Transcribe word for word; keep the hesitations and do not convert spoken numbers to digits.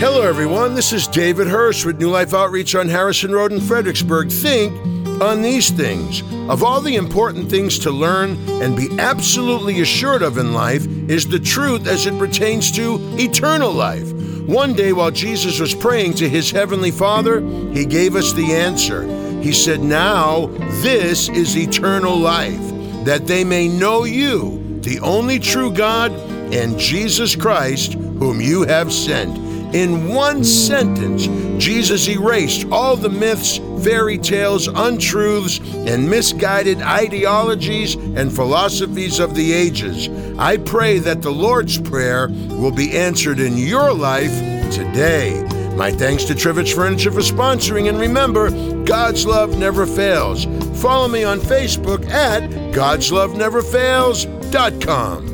Hello, everyone. This is David Hirsch with New Life Outreach on Harrison Road in Fredericksburg. Think on these things. Of all the important things to learn and be absolutely assured of in life is the truth as it pertains to eternal life. One day while Jesus was praying to his heavenly Father, he gave us the answer. He said, "Now this is eternal life, that they may know you, the only true God, and Jesus Christ, whom you have sent." In one sentence, Jesus erased all the myths, fairy tales, untruths, and misguided ideologies and philosophies of the ages. I pray that the Lord's Prayer will be answered in your life today. My thanks to Trivich Furniture for sponsoring, and remember, God's love never fails. Follow me on Facebook at gods love never fails dot com.